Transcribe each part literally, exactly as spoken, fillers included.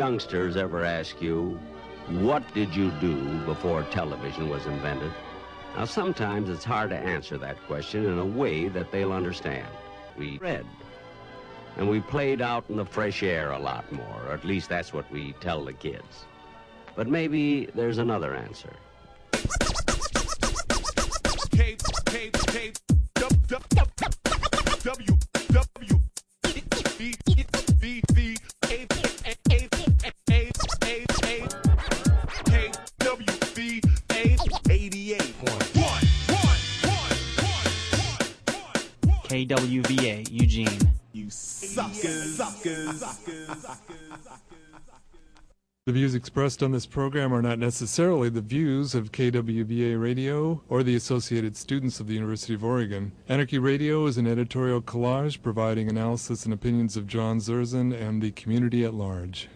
youngsters ever ask you, what did you do before television was invented? Now, sometimes it's hard to answer that question in a way that they'll understand. We read, and we played out in the fresh air a lot more, or at least that's what we tell the kids. But maybe there's another answer. K, K, K, W, W, W, V, V, V, A, A, A, A, A, A, K, W, V, A, eighty-eight point one, K W V A, Eugene. You suckers, suckers, suckers. The views expressed on this program are not necessarily the views of K W V A Radio or the associated students of the University of Oregon. Anarchy Radio is an editorial collage providing analysis and opinions of John Zerzan and the community at large.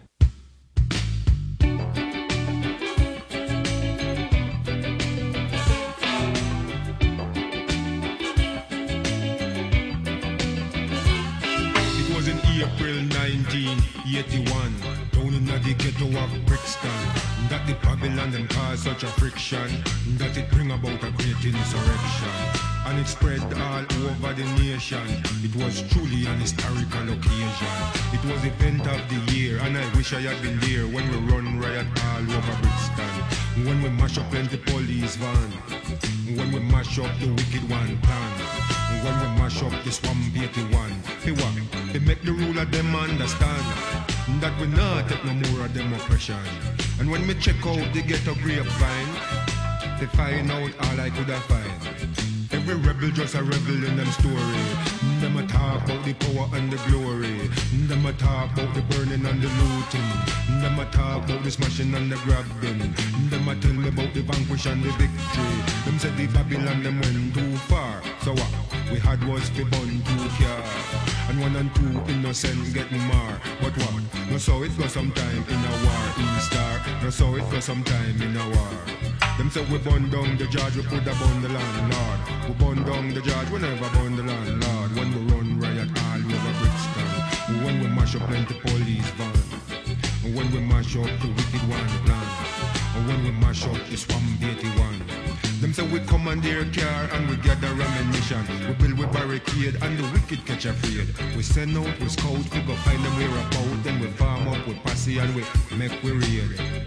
It was in April nineteen eighty-one. Down in the ghetto of Brixton, that the Babylon them cause such a friction, that it bring about a great insurrection, and it spread all over the nation. It was truly an historical occasion. It was the event of the year, and I wish I had been there when we run riot all over Brixton, when we mash up plenty police van, when we mash up the wicked one plan, when we mash up the swamp eighty-one. Hey what? They make the ruler them understand that we not take no more of them oppression. And when me check out the ghetto grapevine, they find out all I could have find. Every rebel just a rebel in them story. Them a talk about the power and the glory. Them a talk about the burning and the looting. Them a talk about the smashing and the grabbing. Them a tell me about the vanquish and the victory. Them said the Babylon them went too far. So what we had was the bun two car. And one and two innocent get more. But what? No so it go sometime in a war in star. No so it go sometime in a war. Them say we burn down the judge, we put a bun the landlord. We burn down the judge, we never burn the landlord. When we run riot all over Brixton, when we mash up plenty police van, when we mash up the wicked one plan, when we mash up the swamp eighty-one. Them say we commandeer car and we gather ammunition. We build we barricade and the wicked catch afraid. We send out, we scout, we go find them where about. Then we farm up with posse and we make we raid.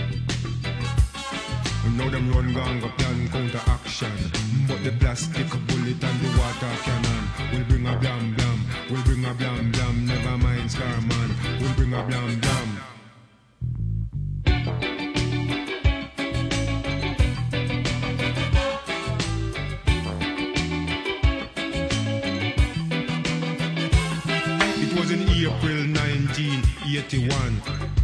Now them run gang up plan counter action. But the plastic bullet and the water cannon will bring a blam blam, will bring a blam blam. Never mind Scarman, will bring a blam blam. It was in April nineteen eighty-one.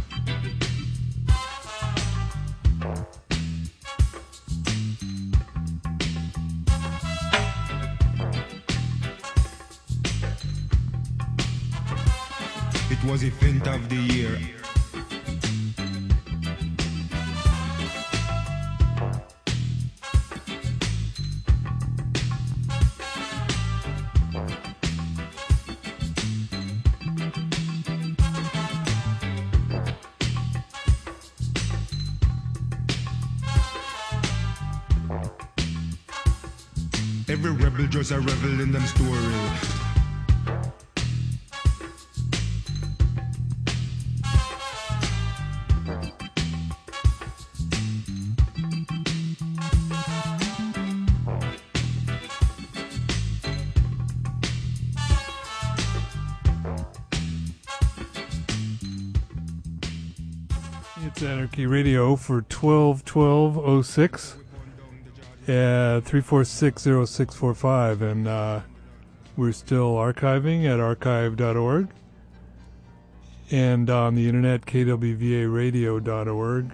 It was event of the year. Every rebel just a rebel in them story. It's Anarchy Radio for twelve twelve oh six at three four six oh six four five, and uh, we're still archiving at archive dot org and on the internet K W V A radio dot org.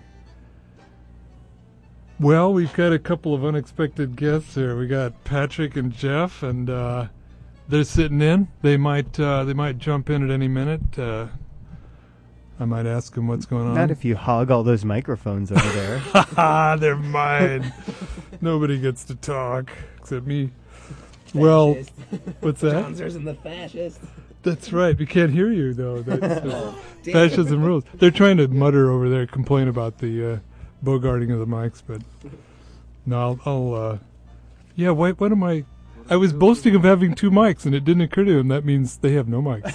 Well, we've got a couple of unexpected guests here. We got Patrick and Jeff, and uh, they're sitting in. They might uh, they might jump in at any minute. Uh, I might ask them what's going on. Not if you hog all those microphones over there. Ha! They're mine. Nobody gets to talk except me. Well, Fascist. what's that? Johnsters the fascist. That's right. We can't hear you though. That's, uh, Damn. fascism rules. They're trying to mutter over there, complain about the uh, bogarting of the mics, but no, I'll. I'll uh, yeah, why? What am I? I was boasting of having two mics, and it didn't occur to him that means they have no mics.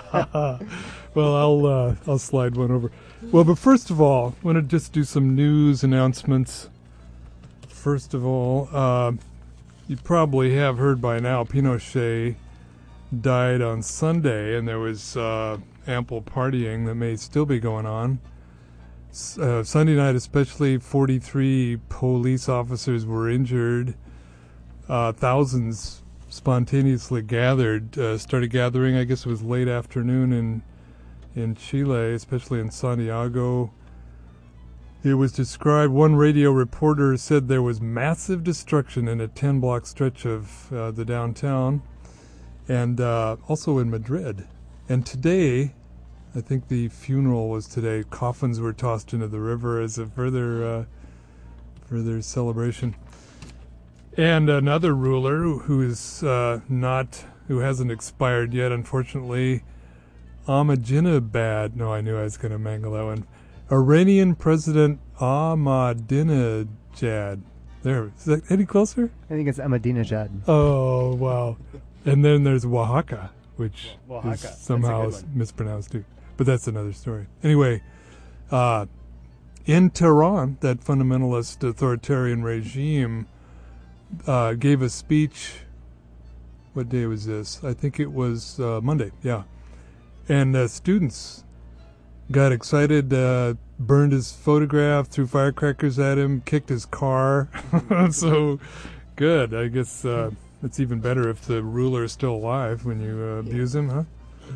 Well, I'll uh, I'll slide one over. Well, but first of all, I want to just do some news announcements. First of all, uh, you probably have heard by now, Pinochet died on Sunday, and there was uh, ample partying that may still be going on. Uh, Sunday night especially, forty-three police officers were injured. Uh, thousands spontaneously gathered, uh, started gathering, I guess it was late afternoon in in Chile, especially in Santiago. It was described, one radio reporter said there was massive destruction in a ten-block stretch of uh, the downtown, and uh, also in Madrid. And today, I think the funeral was today, coffins were tossed into the river as a further, uh, further celebration. And another ruler who is uh, not, who hasn't expired yet, unfortunately, Ahmadinejad. No, I knew I was going to mangle that one. Iranian President Ahmadinejad. There, is that any closer? I think it's Ahmadinejad. Oh, wow. And then there's Oaxaca, which Oaxaca. is That's a somehow good one. mispronounced too. But that's another story. Anyway, uh, in Tehran, that fundamentalist authoritarian regime uh, gave a speech. What day was this? I think it was uh, Monday, yeah. And uh, students got excited, uh, burned his photograph, threw firecrackers at him, kicked his car. So, good. I guess uh, it's even better if the ruler is still alive when you uh, abuse him, huh?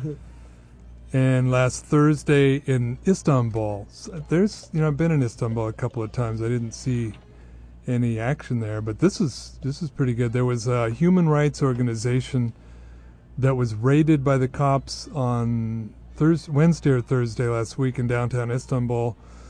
And last Thursday in Istanbul, there's, you know, I've been in Istanbul a couple of times. I didn't see any action there, but this is this is pretty good. There was a human rights organization that was raided by the cops on Thursday, Wednesday or Thursday last week in downtown Istanbul.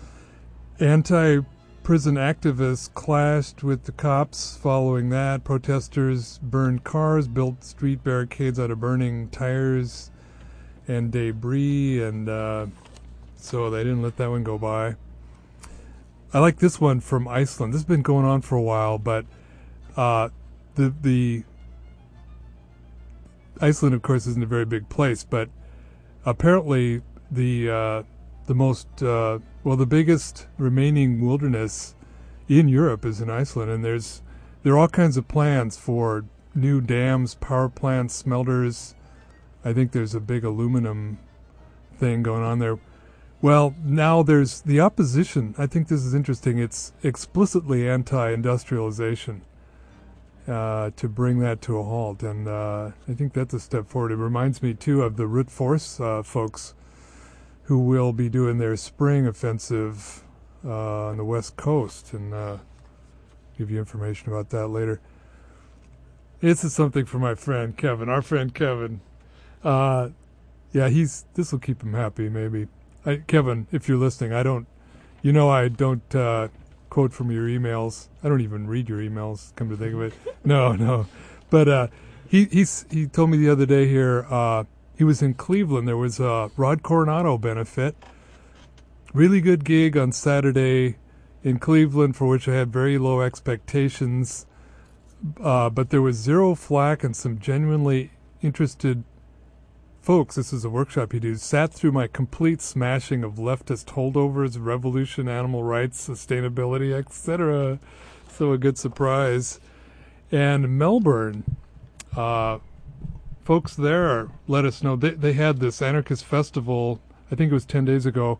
Anti-prison activists clashed with the cops following that. Protesters burned cars, built street barricades out of burning tires and debris, and uh, so they didn't let that one go by. I like this one from Iceland. This has been going on for a while, but uh, the the Iceland, of course, isn't a very big place, but apparently the uh, the most uh, well, the biggest remaining wilderness in Europe is in Iceland, and there's there are all kinds of plans for new dams, power plants, smelters. I think there's a big aluminum thing going on there. Well, now there's the opposition. I think this is interesting. It's explicitly anti-industrialization. Uh, to bring that to a halt, and uh, I think that's a step forward. It reminds me, too, of the Root Force uh, folks who will be doing their spring offensive uh, on the West Coast, and uh, give you information about that later. This is something for my friend Kevin, our friend Kevin. Uh, yeah, he's. This will keep him happy, maybe. I, Kevin, if you're listening, I don't, you know I don't uh, quote from your emails. I don't even read your emails, come to think of it. No, no. But uh, he he's, he told me the other day here, uh, he was in Cleveland. There was a Rod Coronado benefit. Really good gig on Saturday in Cleveland, for which I had very low expectations. Uh, but there was zero flack, and some genuinely interested folks, this is a workshop he does, sat through my complete smashing of leftist holdovers, revolution, animal rights, sustainability, et cetera. So a good surprise. And Melbourne, uh, folks there let us know, they, they had this anarchist festival, I think it was ten days ago,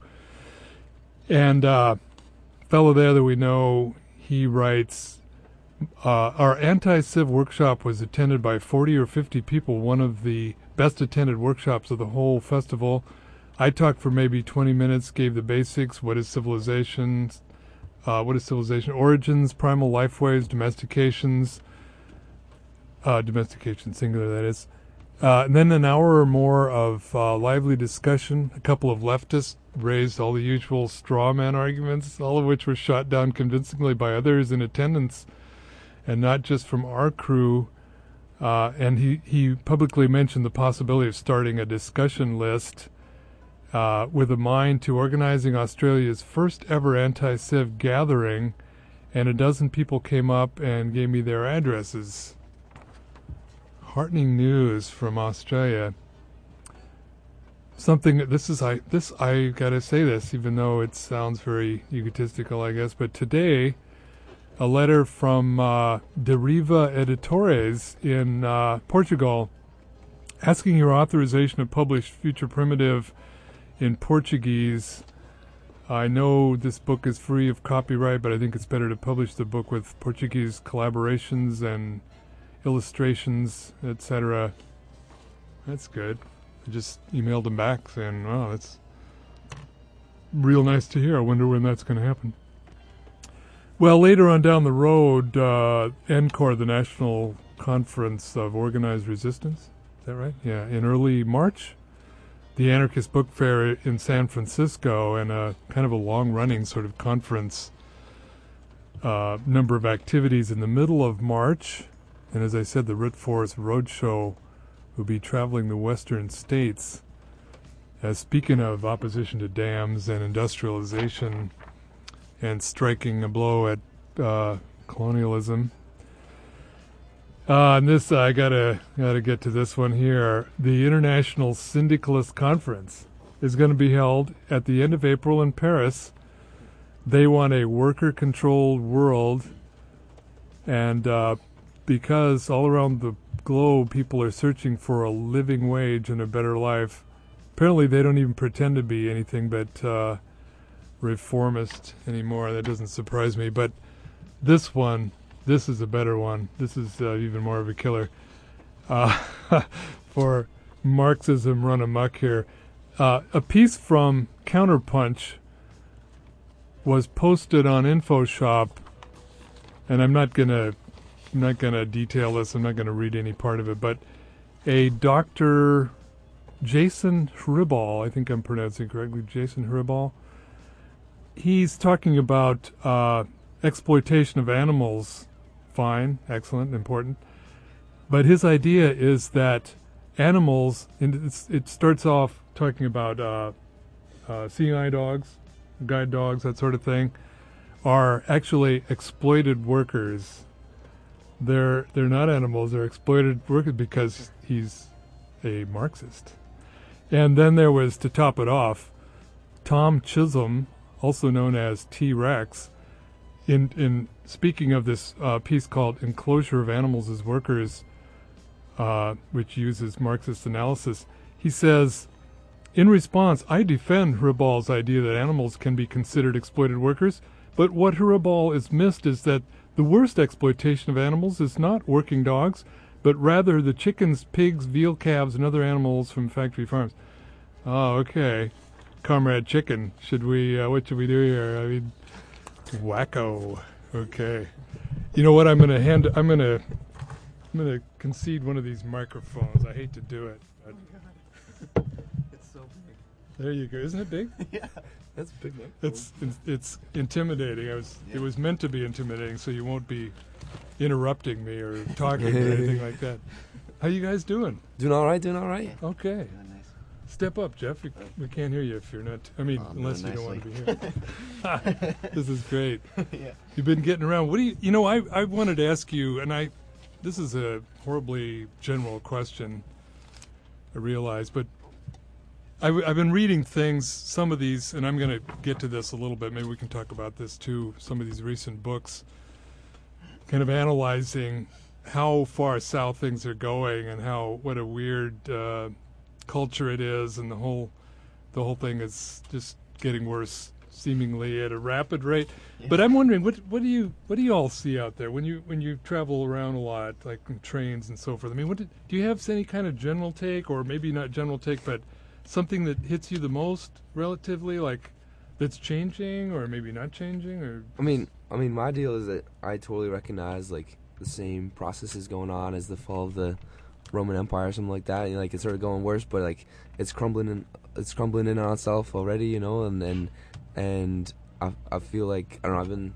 and uh, fellow there that we know, he writes, uh, our anti-civ workshop was attended by forty or fifty people, one of the best attended workshops of the whole festival. I talked for maybe twenty minutes, gave the basics, what is civilization, uh, what is civilization, origins, primal life ways, domestications, uh, domestication singular that is, uh, and then an hour or more of uh, lively discussion. A couple of leftists raised all the usual straw man arguments, all of which were shot down convincingly by others in attendance, and not just from our crew. Uh, and he, he publicly mentioned the possibility of starting a discussion list uh, with a mind to organizing Australia's first ever anti-Civ gathering, and a dozen people came up and gave me their addresses. Heartening news from Australia. Something, this is, I, this, I gotta say this, even though it sounds very egotistical, I guess, but today, a letter from uh, Deriva Editores in uh, Portugal asking your authorization to publish Future Primitive in Portuguese. I know this book is free of copyright, but I think it's better to publish the book with Portuguese collaborations and illustrations, et cetera. That's good. I just emailed them back saying, oh, that's real nice to hear. I wonder when that's going to happen. Well, later on down the road, uh, N C O R, the National Conference of Organized Resistance, is that right? Yeah, in early March, the Anarchist Book Fair in San Francisco, and a kind of a long-running sort of conference, uh, number of activities in the middle of March. And as I said, the Root Forest Roadshow will be traveling the western states. As speaking of opposition to dams and industrialization, and striking a blow at uh, colonialism. Uh, and this, I gotta gotta get to this one here. The International Syndicalist Conference is going to be held at the end of April in Paris. They want a worker-controlled world, and uh, because all around the globe people are searching for a living wage and a better life, apparently they don't even pretend to be anything but uh, reformist anymore. That doesn't surprise me. But this one, this is a better one. This is uh, even more of a killer. Uh, for Marxism run amok here. Uh, a piece from Counterpunch was posted on InfoShop, and I'm not gonna, I'm not gonna detail this. I'm not gonna read any part of it. But a Doctor Jason Hribal, I think I'm pronouncing it correctly, Jason Hribal. He's talking about uh, exploitation of animals. Fine, excellent, important. But his idea is that animals, and it's, it starts off talking about uh, uh, seeing eye dogs, guide dogs, that sort of thing, are actually exploited workers. They're they're not animals, they're exploited workers because he's a Marxist. And then there was, to top it off, Tom Chisholm, also known as T-Rex, in in speaking of this uh, piece called Enclosure of Animals as Workers, uh, which uses Marxist analysis, he says, in response, I defend Hribal's idea that animals can be considered exploited workers, but what Hribal is missed is that the worst exploitation of animals is not working dogs, but rather the chickens, pigs, veal calves, and other animals from factory farms. Oh, okay. Comrade Chicken, should we, uh, what should we do here? I mean, wacko. Okay. You know what, I'm going to hand, I'm going to, I'm going to concede one of these microphones. I hate to do it. But Oh it's so big. there you go. Isn't it big? Yeah, that's a big one. It's, it's, it's intimidating. I was, Yeah. It was meant to be intimidating, so you won't be interrupting me or talking or anything like that. How you guys doing? Doing all right, doing all right. Okay. Doing nice. Step up, Jeff. We, we can't hear you if you're not. I mean, Oh, I'm unless you doing don't want to be nicely. here. This is great. Yeah. You've been getting around. What do you? You know, I I wanted to ask you, and I. This is a horribly general question. I realize, but I, I've been reading things. Some of these, and I'm going to get to this a little bit. Maybe we can talk about this too. Some of these recent books, kind of analyzing how far south things are going and how what a weird uh, culture it is, and the whole the whole thing is just getting worse seemingly at a rapid rate. Yeah. But I'm wondering, what what do you what do you all see out there when you when you travel around a lot, like in trains and so forth? I mean, what did, do you have any kind of general take, or maybe not general take, but something that hits you the most relatively, like that's changing or maybe not changing? Or I mean, I mean, my deal is that I totally recognize like the same processes going on as the fall of the Roman Empire or something like that. And, like it's sort of going worse, but like it's crumbling in, it's crumbling in on itself already, you know. And and and I I feel like I don't know. I've been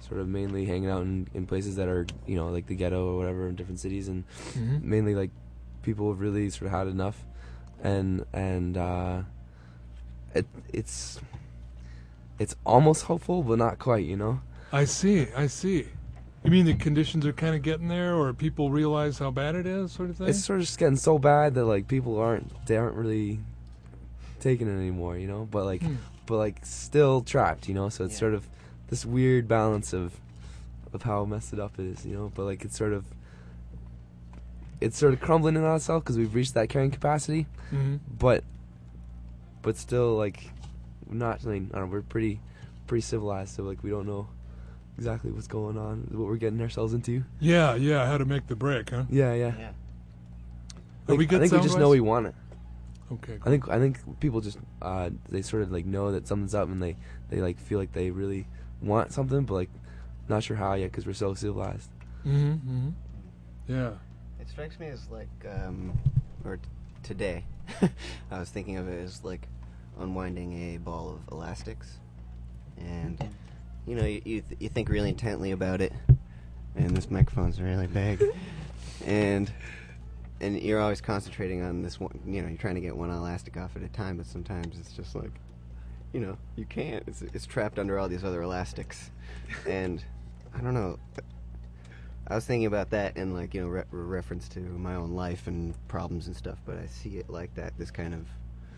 sort of mainly hanging out in, in places that are, you know, like the ghetto or whatever in different cities, and Mhm. mainly like people have really sort of had enough, and and uh, it it's it's almost hopeful, but not quite, you know. I see. I see. You mean the conditions are kind of getting there, or people realize how bad it is, sort of thing? It's sort of just getting so bad that like people aren't they aren't really taking it anymore, you know. But like, Hmm. but like still trapped, you know. So it's Yeah. sort of this weird balance of of how messed it up it is, you know. But like it's sort of it's sort of crumbling in on itself because we've reached that carrying capacity, hmm but but still like not. I mean, I don't know. We're pretty pretty civilized, so like we don't know exactly what's going on, what we're getting ourselves into. Yeah, yeah. How to make the break, huh? Yeah, yeah. Yeah. Are Like, we good I think we just sound-wise? know we want it. Okay. I think I think people just uh, they sort of like know that something's up, and they, they like feel like they really want something, but like not sure how yet because we're so civilized. Mm-hmm. mm-hmm. Yeah. It strikes me as like, um, or t- today, I was thinking of it as like unwinding a ball of elastics, and you know, you you, th- you think really intently about it, and this microphone's really big, and and you're always concentrating on this one. You know, you're trying to get one elastic off at a time, but sometimes it's just like, you know, you can't. It's it's trapped under all these other elastics, and I don't know. I was thinking about that in like, you know, re- reference to my own life and problems and stuff, but I see it like that, this kind of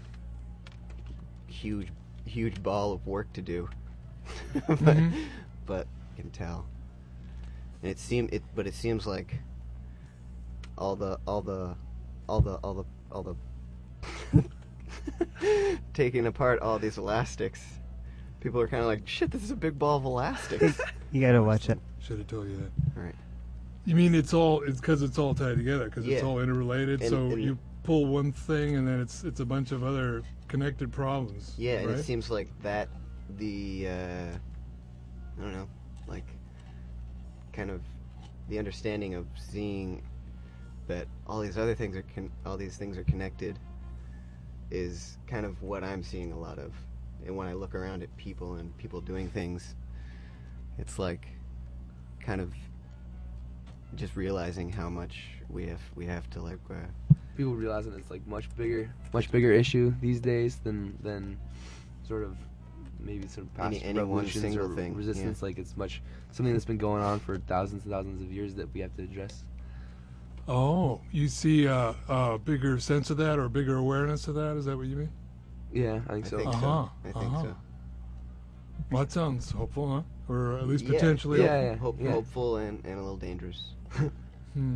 huge, huge ball of work to do. but, Mhm. but you can tell. And it seem it, but it seems like all the, all the, all the, all the, all the taking apart all these elastics. People are kind of like, shit, this is a big ball of elastics. You gotta watch it. Should have told you that. All right. You mean it's all it's because it's all tied together because it's Yeah. all interrelated. And- so and- you pull one thing and then it's it's a bunch of other connected problems. Yeah, and right? it seems like that the uh, I don't know, like kind of the understanding of seeing that all these other things are con- all these things are connected is kind of what I'm seeing a lot of. And when I look around at people and people doing things, it's like kind of just realizing how much we have we have to like uh, People realizing it's like much bigger, much bigger issue these days than than sort of maybe some past Any- any one revolutions single or thing, resistance. yeah. Like it's much something that's been going on for thousands and thousands of years that we have to address. Oh, you see a, a bigger sense of that or a bigger awareness of that? Is that what you mean? Yeah, I think I so. think Uh-huh, so. I think uh-huh. so. Well, that sounds hopeful, huh? Or at least Yeah, potentially. yeah, yeah. Hope, hopeful and, and a little dangerous. Hmm.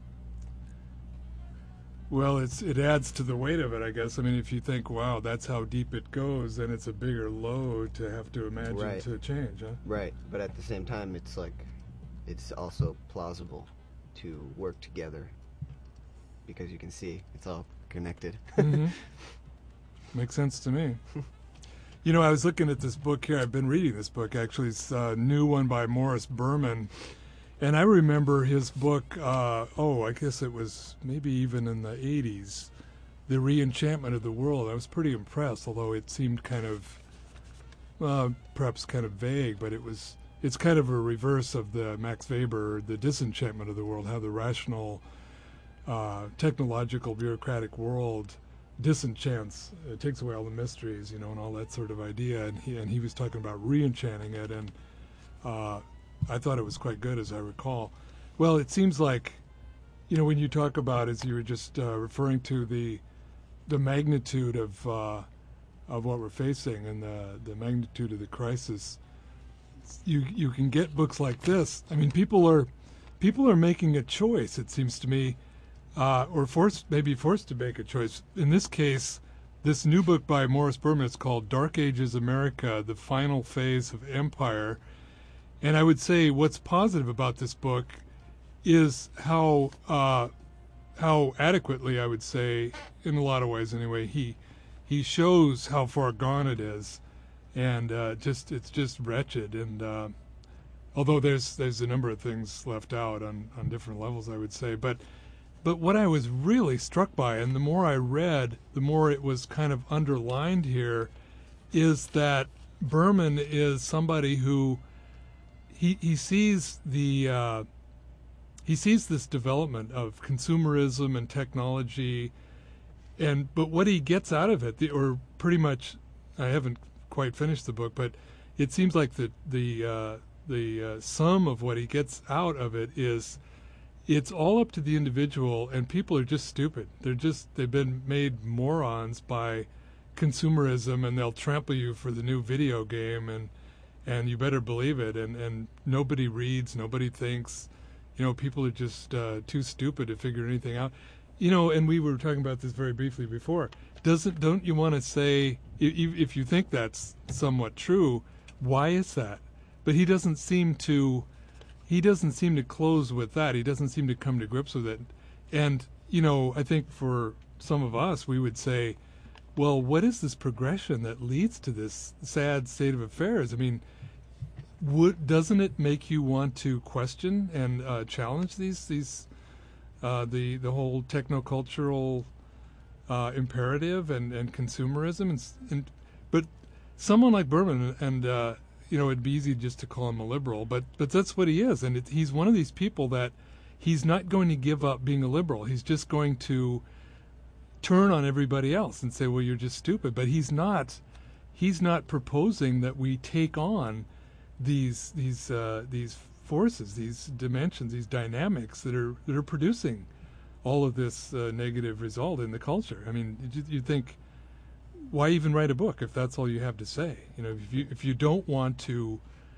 Well, it's it adds to the weight of it, I guess. I mean, if you think, wow, that's how deep it goes, then it's a bigger load to have to imagine Right. to change, huh? Right, but at the same time, it's like, it's also plausible to work together because you can see it's all connected. hmm Makes sense to me. You know, I was looking at this book here. I've been reading this book, actually. It's a new one by Morris Berman. And I remember his book, uh, oh, I guess it was maybe even in the eighties, The Reenchantment of the World. I was pretty impressed, although it seemed kind of, uh, perhaps kind of vague, but it was, it's kind of a reverse of the Max Weber, The Disenchantment of the World, how the rational, uh, technological, bureaucratic world disenchants, it takes away all the mysteries, you know, and all that sort of idea. And he, and he was talking about re-enchanting it, and uh, I thought it was quite good, as I recall. Well, it seems like, you know, when you talk about, as you were just uh, referring to the the magnitude of uh, of what we're facing and the the magnitude of the crisis, you you can get books like this. I mean, people are people are making a choice. It seems to me. Uh, or forced, maybe forced to make a choice. In this case, this new book by Morris Berman is called Dark Ages America, The Final Phase of Empire. And I would say what's positive about this book is how uh, how adequately, I would say, in a lot of ways anyway, he he shows how far gone it is. And uh, just it's just wretched. And uh, although there's there's a number of things left out on, on different levels, I would say. But But what I was really struck by, and the more I read, the more it was kind of underlined here, is that Berman is somebody who he he sees the uh, he sees this development of consumerism and technology, and but what he gets out of it, the, or pretty much, I haven't quite finished the book, but it seems like the the uh, the uh, sum of what he gets out of it is, it's all up to the individual, and people are just stupid. They're just they've been made morons by consumerism, and they'll trample you for the new video game, and and you better believe it. And and nobody reads, nobody thinks. You know, people are just uh, too stupid to figure anything out. You know, and we were talking about this very briefly before. Doesn't don't you want to say, if, if you think that's somewhat true, why is that? But he doesn't seem to. He doesn't seem to close with that. He doesn't seem to come to grips with it. And you know, I think for some of us, we would say, well, what is this progression that leads to this sad state of affairs? I mean, would, doesn't it make you want to question and uh, challenge these these uh, the the whole technocultural uh, imperative and, and consumerism? And, and but someone like Berman, and uh, you know, it'd be easy just to call him a liberal, but but that's what he is, and it, he's one of these people that he's not going to give up being a liberal. He's just going to turn on everybody else and say, well, you're just stupid. But he's not he's not proposing that we take on these these uh, these forces, these dimensions, these dynamics that are that are producing all of this uh, negative result in the culture. I mean, you, you think, why even write a book if that's all you have to say? You know, if you if you don't want to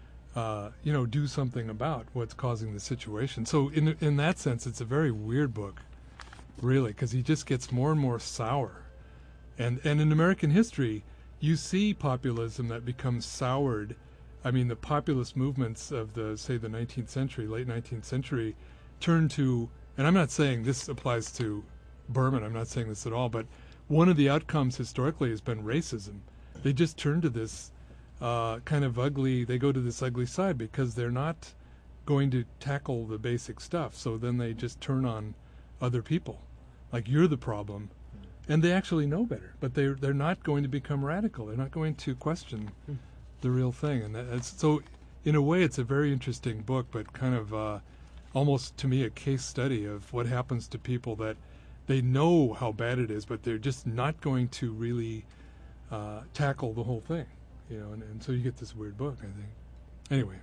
uh, you know, do something about what's causing the situation. So in in that sense, it's a very weird book. Really, because he just gets more and more sour. And and in American history, you see populism that becomes soured. I mean, the populist movements of the, say, the nineteenth century, late nineteenth century, turn to, and I'm not saying this applies to Berman, I'm not saying this at all, but one of the outcomes historically has been racism. They just turn to this uh, kind of ugly, they go to this ugly side because they're not going to tackle the basic stuff. So then they just turn on other people, like you're the problem, and they actually know better, but they're they're not going to become radical. They're not going to question mm. the real thing, and that's, so in a way it's a very interesting book, but kind of uh, almost to me a case study of what happens to people that they know how bad it is, but they're just not going to really uh, tackle the whole thing, you know, and, and so you get this weird book, I think. Anyway.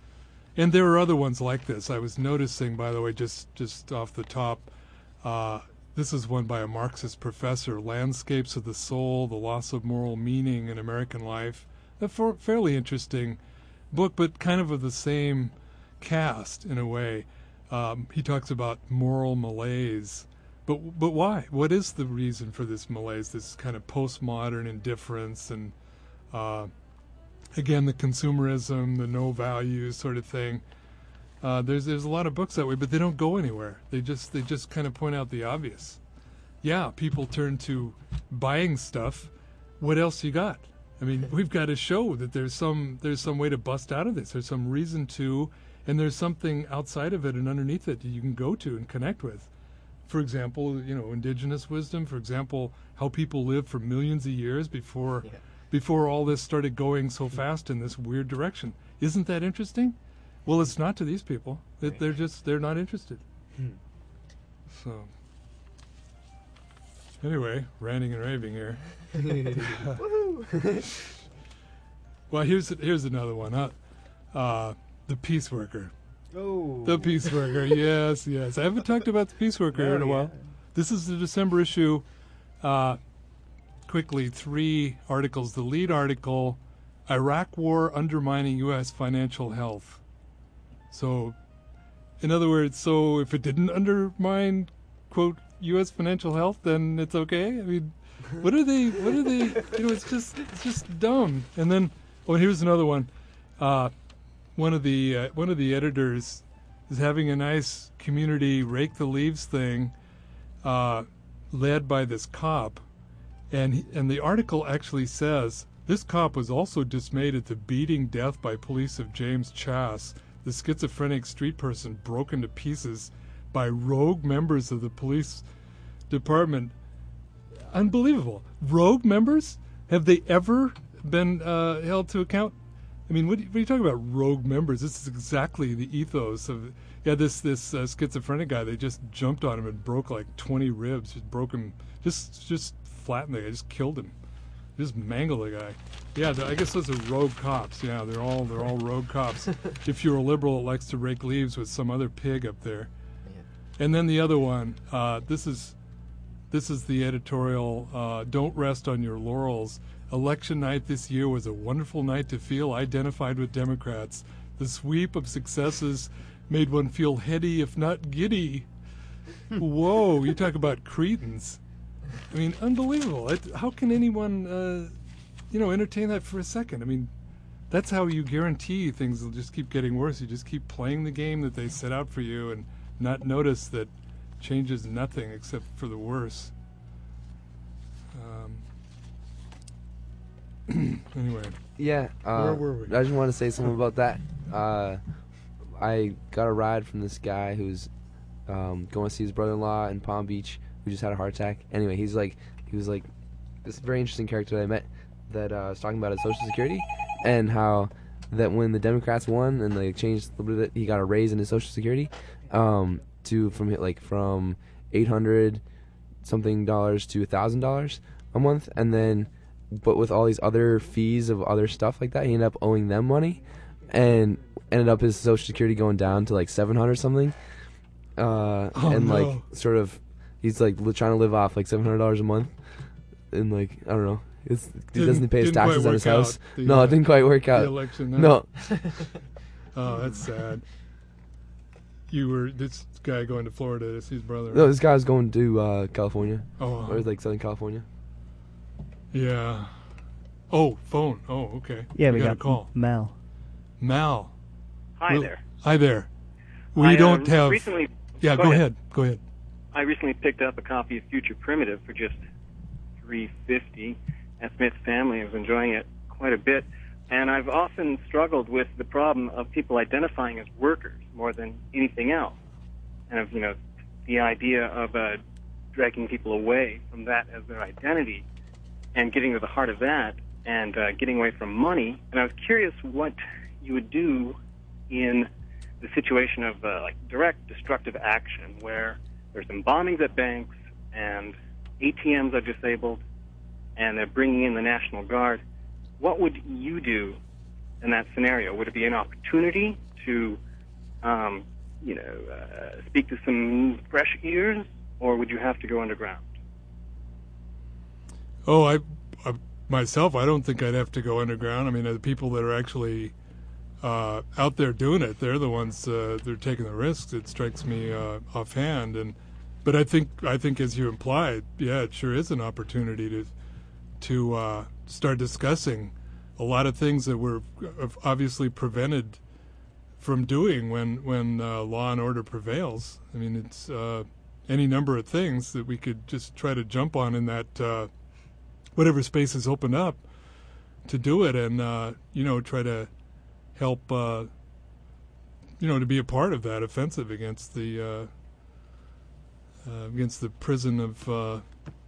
And there are other ones like this. I was noticing, by the way, just, just off the top, uh, this is one by a Marxist professor, Landscapes of the Soul, The Loss of Moral Meaning in American Life. A for, fairly interesting book, but kind of of the same cast in a way. Um, he talks about moral malaise. But but why? What is the reason for this malaise, this kind of postmodern indifference and... Uh, Again, the consumerism, the no values sort of thing. Uh, there's there's a lot of books that way, but they don't go anywhere. They just they just kind of point out the obvious. Yeah, people turn to buying stuff. What else you got? I mean, we've got to show that there's some there's some way to bust out of this. There's some reason to, and there's something outside of it and underneath it that you can go to and connect with. For example, you know, indigenous wisdom. For example, how people lived for millions of years before. Yeah. Before all this started going so fast in this weird direction. Isn't that interesting? Well, it's not to these people. It, they're just, they're not interested. Hmm. So, anyway, ranting and raving here. Well, here's here's another one. Huh? Uh, the Peace Worker. Oh. The Peace Worker, yes, yes. I haven't talked about the Peace Worker oh, in a yeah. while. This is the December issue. Uh, Quickly, three articles. The lead article, Iraq War Undermining U S Financial Health. So, in other words, so if it didn't undermine, quote, U S financial health, then it's okay? I mean, what are they, what are they, you know, it's just, it's just dumb. And then, oh, and here's another one. Uh, one of the, uh, one of the editors is having a nice community rake the leaves thing, uh, led by this cop. And he, and the article actually says, this cop was also dismayed at the beating death by police of James Chass, the schizophrenic street person broken to pieces by rogue members of the police department. Unbelievable. Rogue members? Have they ever been uh, held to account? I mean, what, what are you talking about, rogue members? This is exactly the ethos of, yeah, this this uh, schizophrenic guy. They just jumped on him and broke like twenty ribs, just broke him, just just flattened the guy, just killed him, just mangled the guy. Yeah, I guess those are rogue cops. Yeah, they're all they're all rogue cops. If you're a liberal that likes to rake leaves with some other pig up there. Yeah. And then the other one, uh, this is this is the editorial. Uh, Don't rest on your laurels. Election night this year was a wonderful night to feel identified with Democrats. The sweep of successes made one feel heady, if not giddy. Whoa, you talk about cretins. I mean, unbelievable. It, how can anyone, uh, you know, entertain that for a second? I mean, that's how you guarantee things will just keep getting worse. You just keep playing the game that they set out for you and not notice that changes nothing except for the worse. Um, anyway. Yeah. Uh, Where were we? I just want to say something about that. Uh, I got a ride from this guy who's um, going to see his brother-in-law in Palm Beach who just had a heart attack. Anyway, he's like, he was like this very interesting character that I met that uh, was talking about his Social Security and how that when the Democrats won and they changed a little bit, he got a raise in his Social Security um, to from like from eight hundred something dollars to a thousand dollars a month, and then. But with all these other fees of other stuff like that, he ended up owing them money, and ended up his Social Security going down to like seven hundred something, uh, oh, and no. like sort of, he's like li- trying to live off like seven hundred dollars a month, and like I don't know, it's, he Didn't- doesn't pay his didn't quite taxes on his work out, house. the, no, uh, it didn't quite work the out. election, no. no. Oh, that's sad. You were this guy going to Florida to see his brother. No, this guy was going to uh, California, Oh. or like Southern California. Yeah. Oh, phone. Oh, okay. Yeah, we got, got a call. Mal. Mal. Hi Well, there. Hi there. We I, don't uh, have. Recently, yeah, go go ahead. ahead. Go ahead. I recently picked up a copy of Future Primitive for just three fifty at Smith Family. I was enjoying it quite a bit, and I've often struggled with the problem of people identifying as workers more than anything else, and of you know the idea of uh, dragging people away from that as their identity and getting to the heart of that and uh, getting away from money. And I was curious what you would do in the situation of uh, like direct destructive action where there's some bombings at banks and A T Ms are disabled and they're bringing in the National Guard. What would you do in that scenario? Would it be an opportunity to, um, you know, uh, speak to some fresh ears, or would you have to go underground? Oh, I, I myself, I don't think I'd have to go underground. I mean, the people that are actually uh, out there doing it, they're the ones uh, they're taking the risks. It strikes me uh, offhand, and but I think I think as you implied, yeah, it sure is an opportunity to to uh, start discussing a lot of things that were obviously prevented from doing when when uh, law and order prevails. I mean, it's uh, any number of things that we could just try to jump on in that. Uh, whatever space is opened up to do it, and uh, you know, try to help, uh, you know, to be a part of that offensive against the uh, uh, against the prison of uh,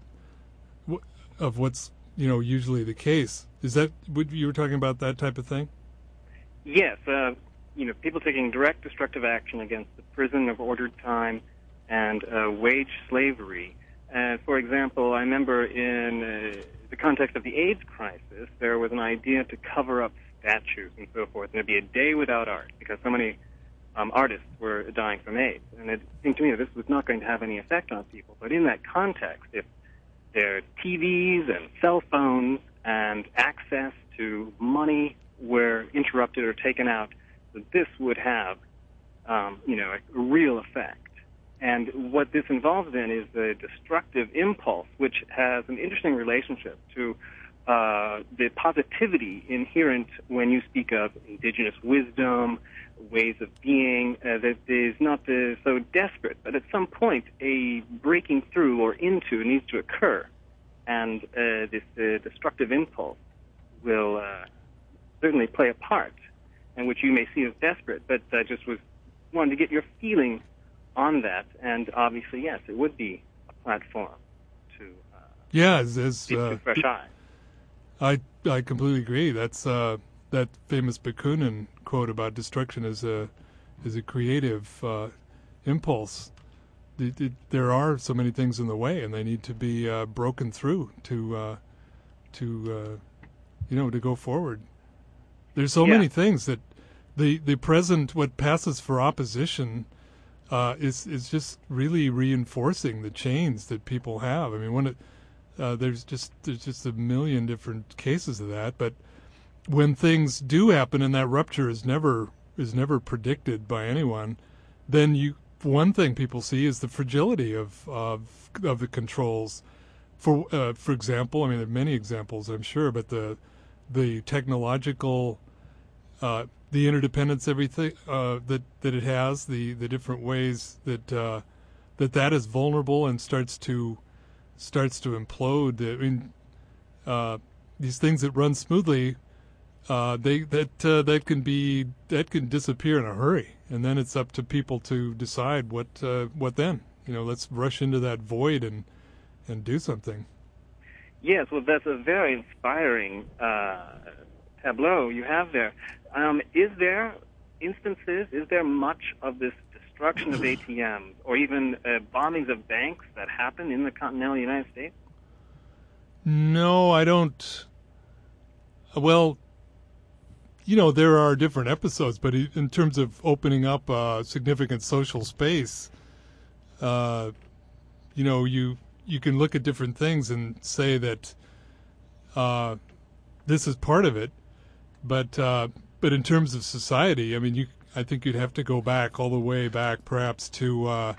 w- of what's you know usually the case. Is that what you were talking about? That type of thing? Yes, uh, you know, people taking direct destructive action against the prison of ordered time and uh, wage slavery. Uh, for example, I remember in uh, the context of the AIDS crisis, there was an idea to cover up statues and so forth, and there'd be a day without art because so many um, artists were dying from AIDS. And it seemed to me that this was not going to have any effect on people. But in that context, if their T Vs and cell phones and access to money were interrupted or taken out, that this would have, um, you know, a real effect. And what this involves then is the destructive impulse, which has an interesting relationship to uh, the positivity inherent when you speak of indigenous wisdom, ways of being, uh, that is not the, so desperate, but at some point a breaking through or into needs to occur. And uh, this uh, destructive impulse will uh, certainly play a part, and which you may see as desperate, but I uh, just was wanted to get your feeling on that, and obviously, yes, it would be a platform to uh, yeah, as, as speak uh, to fresh eyes. I I completely agree. That's uh, that famous Bakunin quote about destruction as a as a creative uh, impulse. The, the, there are so many things in the way, and they need to be uh, broken through to uh, to uh, you know to go forward. There's so Yeah. many things that the the present what passes for opposition uh, is is just really reinforcing the chains that people have. I mean, when it uh, there's just there's just a million different cases of that, but when things do happen and that rupture is never is never predicted by anyone, then you one thing people see is the fragility of of, of the controls. For uh, for example, I mean there are many examples I'm sure, but the the technological uh, the interdependence everything uh, that that it has, the, the different ways that uh, that that is vulnerable and starts to starts to implode. I mean uh, these things that run smoothly. Uh, they that uh, that can be that can disappear in a hurry, and then it's up to people to decide what uh, what then. You know, let's rush into that void and and do something. Yes, well, that's a very inspiring uh, tableau you have there. Um, is there instances? Is there much of this destruction of A T Ms or even uh, bombings of banks that happen in the continental United States? No, I don't. Well. You know, there are different episodes, but in terms of opening up a significant social space, uh, you know, you you can look at different things and say that uh, this is part of it. But uh, but in terms of society, I mean, you I think you'd have to go back all the way back, perhaps to uh,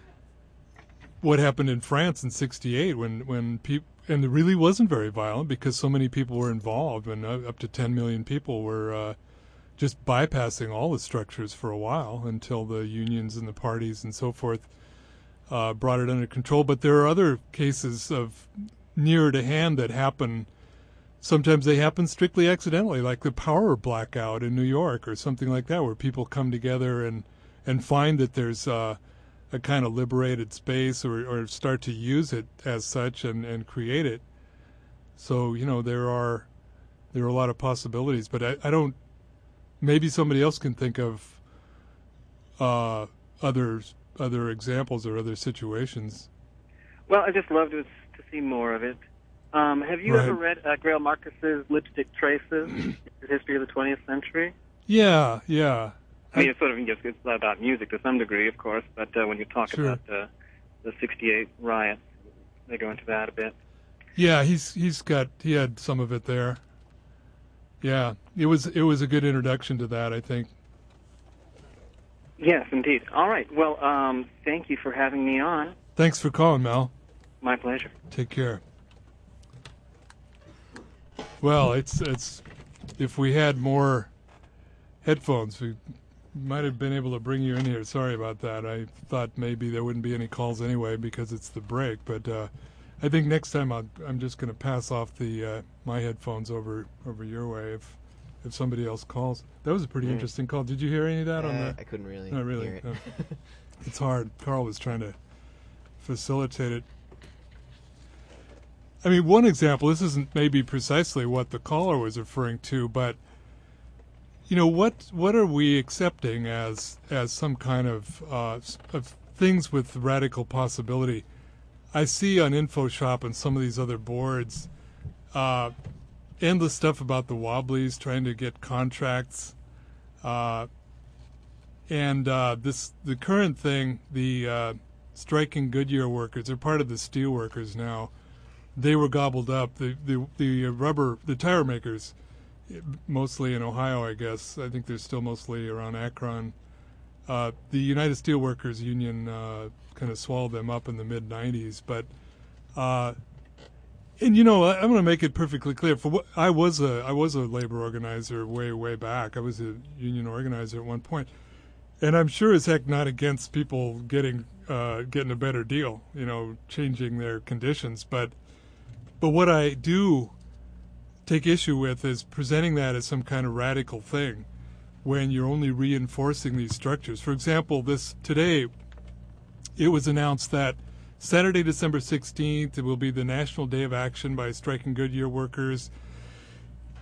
what happened in France in sixty-eight, when when people. And it really wasn't very violent because so many people were involved, and uh, up to ten million people were uh, just bypassing all the structures for a while until the unions and the parties and so forth uh, brought it under control. But there are other cases of nearer to hand that happen. Sometimes they happen strictly accidentally, like the power blackout in New York or something like that, where people come together and, and find that there's uh, a kind of liberated space or, or start to use it as such and, and create it. So, you know, there are there are a lot of possibilities, but I, I don't, maybe somebody else can think of uh, other, other examples or other situations. Well, I just love to, to see more of it. Um, have you Right. ever read uh, Grail Marcus's Lipstick Traces, The History of the twentieth Century? Yeah, yeah. I mean, it's sort of, it's about music to some degree, of course, but uh, when you talk Sure. about uh, the sixty-eight riots, they go into that a bit. Yeah, he's he's got he had some of it there. Yeah, it was it was a good introduction to that, I think. Yes, indeed. All right. Well, um, thank you for having me on. Thanks for calling, Mel. My pleasure. Take care. Well, it's it's if we had more headphones, we might have been able to bring you in here. Sorry about that. I thought maybe there wouldn't be any calls anyway because it's the break, but uh, I think next time I'll, I'm just going to pass off the uh, my headphones over over your way if if somebody else calls. That was a pretty Mm. interesting call. Did you hear any of that on Uh, the? I couldn't really Not really. hear it. No. It's hard. Carl was trying to facilitate it. I mean, one example, this isn't maybe precisely what the caller was referring to, but, you know, what what are we accepting as as some kind of, uh, of things with radical possibility? I see on InfoShop and some of these other boards uh, endless stuff about the Wobblies trying to get contracts. Uh, and uh, this the current thing, the uh, striking Goodyear workers are part of the steel workers now. They were gobbled up. The the the rubber the tire makers, mostly in Ohio, I guess. I think they're still mostly around Akron. Uh, the United Steelworkers Union uh, kind of swallowed them up in the mid nineties. But uh, and you know, I, I'm going to make it perfectly clear. For what I was a I was a labor organizer way way back. I was a union organizer at one point, and I'm sure as heck not against people getting uh, getting a better deal. You know, changing their conditions, but. But what I do take issue with is presenting that as some kind of radical thing when you're only reinforcing these structures. For example, this today it was announced that Saturday, December sixteenth, it will be the National Day of Action by striking Goodyear workers.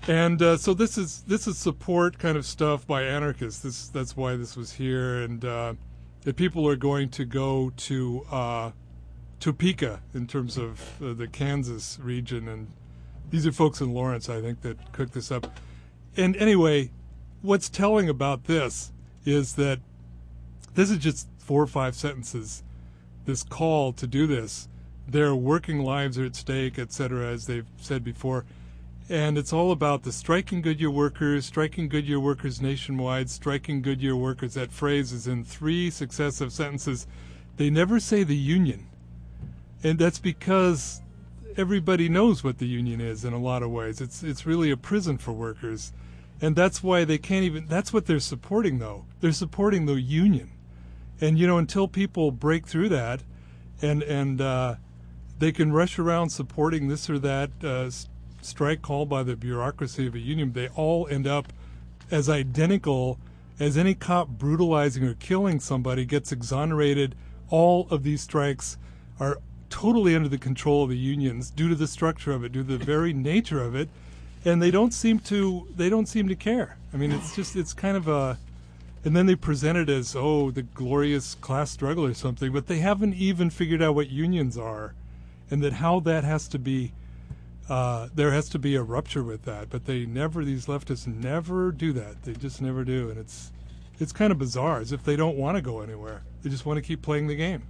And uh, so this is this is support kind of stuff by anarchists. This that's why this was here, and uh, that people are going to go to uh, Topeka in terms of uh, the Kansas region, and these are folks in Lawrence, I think, that cooked this up. And anyway, what's telling about this is that this is just four or five sentences. This call to do this, their working lives are at stake, et cetera, as they've said before. And it's all about the striking Goodyear workers, striking Goodyear workers nationwide, striking Goodyear workers. That phrase is in three successive sentences. They never say the union. And that's because everybody knows what the union is in a lot of ways. It's it's really a prison for workers. And that's why they can't even, that's what they're supporting, though. They're supporting the union. And, you know, until people break through that and, and uh, they can rush around supporting this or that uh, strike called by the bureaucracy of a union, they all end up as identical as any cop brutalizing or killing somebody gets exonerated. All of these strikes are totally under the control of the unions due to the structure of it, due to the very nature of it, and they don't seem to they don't seem to care. I mean, it's just it's kind of a, and then they present it as, oh, the glorious class struggle or something, but they haven't even figured out what unions are, and that how that has to be. Uh, there has to be a rupture with that, but they never, these leftists never do that. They just never do, and it's it's kind of bizarre, as if they don't want to go anywhere. They just want to keep playing the game.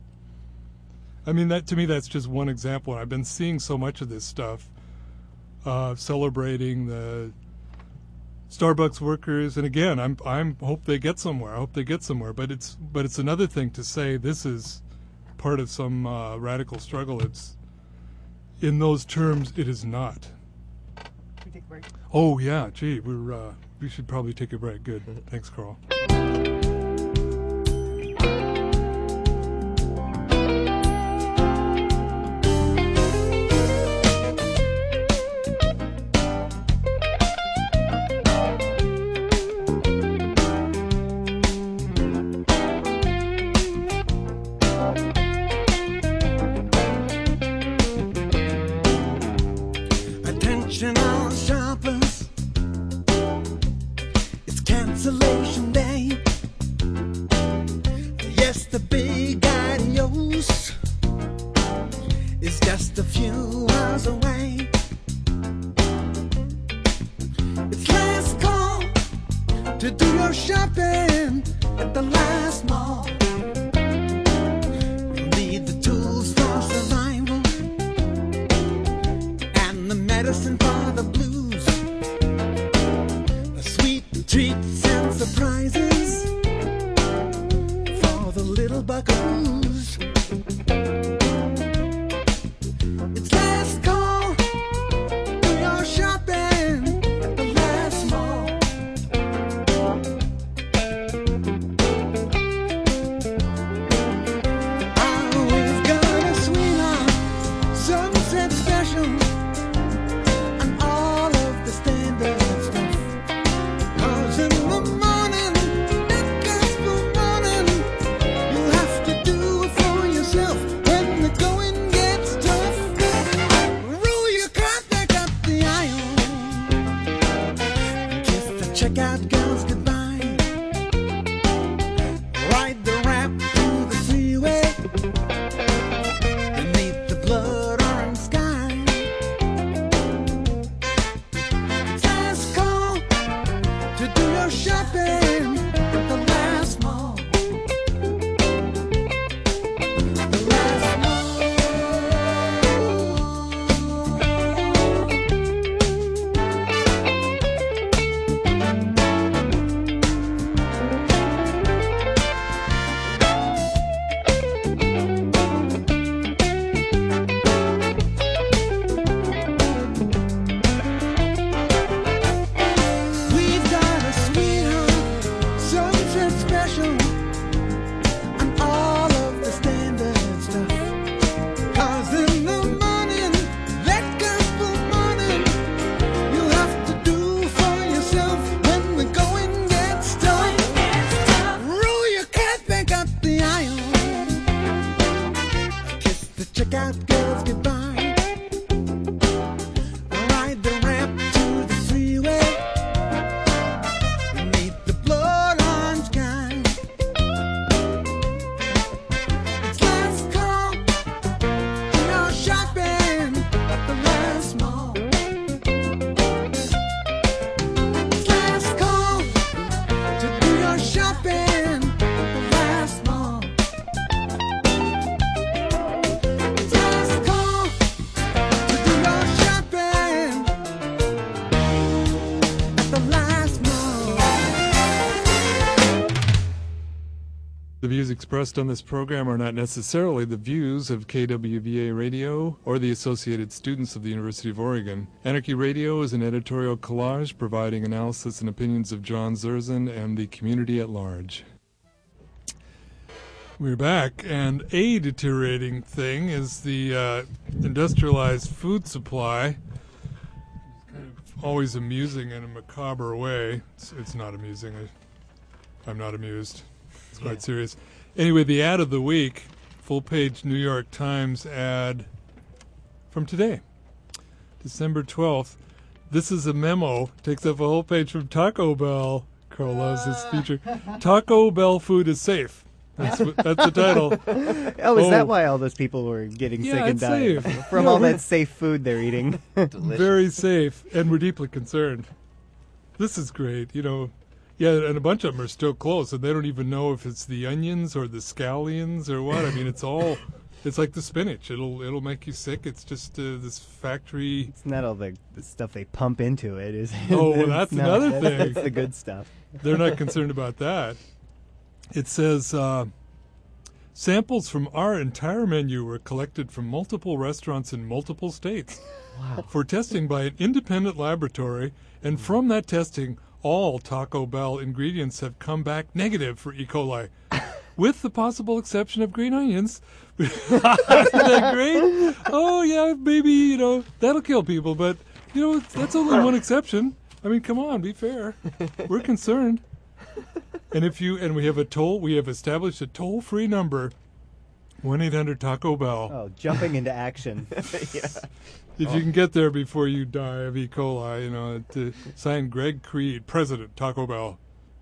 I mean, that to me, that's just one example, and I've been seeing so much of this stuff, uh, celebrating the Starbucks workers, and again, I'm I'm hope they get somewhere. I hope they get somewhere, but it's but it's another thing to say this is part of some uh, radical struggle. It's in those terms, it is not. Can we take a break? Oh yeah, gee, we're uh, we should probably take a break. Good, thanks, Carl. Attention all shoppers, it's cancellation day. Yes, the big adios is just a few hours away. It's last call to do your shopping at the last mall. You need the tools for survival and the medicine for the blues, the sweet treats and surprises for the little buckaroos. It's last call, do your shopping at the last mall. Oh, we've got a sweetheart sunset special and all of the standard stuff. 'Cause in the morning, that gospel morning, you have to do it for yourself when the going gets tough. Roll your cart back up the aisle, kiss the checkout girls goodbye, ride the ramp to the freeway beneath the blood orange sky. It's last call to do your shopping at the last mall. The last We've got a sweetheart sunset special and all of the standard stuff. 'Cause in the morning, that gospel morning, you have to do for yourself when the going gets tough. Roll your cat back up the aisle, kiss the checkout girls goodbye, ride the ramp to the freeway expressed on this program are not necessarily the views of K W V A Radio or the associated students of the University of Oregon. Anarchy Radio is an editorial collage providing analysis and opinions of John Zerzan and the community at large. We're back, and a deteriorating thing is the uh, industrialized food supply. Kind of always amusing in a macabre way. It's, it's not amusing. I, I'm not amused. It's quite yeah. serious. Anyway, the ad of the week, full-page New York Times ad from today, December twelfth. This is a memo. Takes up a whole page from Taco Bell. Carl loves this feature. Taco Bell food is safe. That's, that's the title. Oh, is oh. that why all those people were getting yeah, sick and dying? Safe. From yeah, all that safe food they're eating. Very safe, and we're deeply concerned. This is great. You know, yeah, and a bunch of them are still closed, and they don't even know if it's the onions or the scallions or what. I mean, it's all, it's like the spinach. It'll it'll make you sick. It's just uh, this factory. It's not all the, the stuff they pump into it, is it? Oh, well, that's no, another that, thing. That's the good stuff. They're not concerned about that. It says, uh, samples from our entire menu were collected from multiple restaurants in multiple states wow. for testing by an independent laboratory, and from that testing, all Taco Bell ingredients have come back negative for E. coli, with the possible exception of green onions. Isn't that great? Oh, yeah, maybe, you know, that'll kill people, but, you know, that's only one exception. I mean, come on, be fair. We're concerned. And if you and we have a toll, we have established a toll-free number, one eight hundred Taco Bell. Oh, jumping into action. yeah. If oh. you can get there before you die of E. coli, you know, to sign Greg Creed, President, Taco Bell.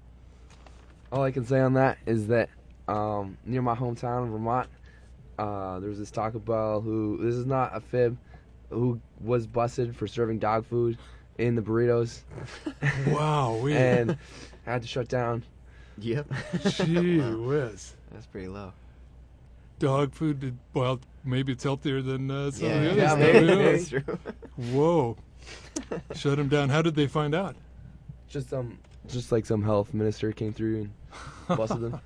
All I can say on that is that um, near my hometown in Vermont, uh, there's this Taco Bell who, this is not a fib, who was busted for serving dog food in the burritos. Wow. We and had to shut down. Yep. Gee whiz. That's pretty low. Dog food, did, well, maybe it's healthier than uh, some yeah, of the other yeah, stuff. maybe, Yeah. maybe true. Whoa. Shut him down. How did they find out? Just some, just like some health minister came through and busted them.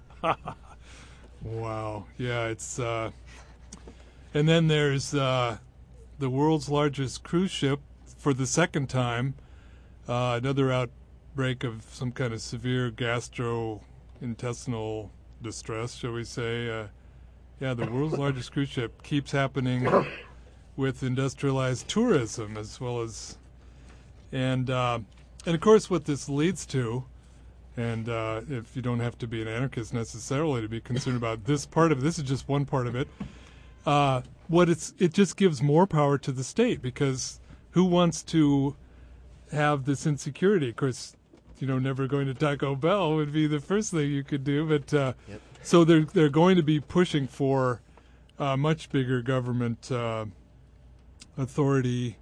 Wow. Yeah, it's, uh, and then there's uh, the world's largest cruise ship for the second time, uh, another outbreak of some kind of severe gastrointestinal distress, shall we say. Uh, yeah, the world's largest cruise ship keeps happening with industrialized tourism as well as, and uh, and of course what this leads to, and uh, if you don't have to be an anarchist necessarily to be concerned about this part of it, this is just one part of it, uh, what it's it just gives more power to the state, because who wants to have this insecurity? Of course, you know, never going to Taco Bell would be the first thing you could do, but uh, yep. so they're they're going to be pushing for uh, much bigger government uh, authority,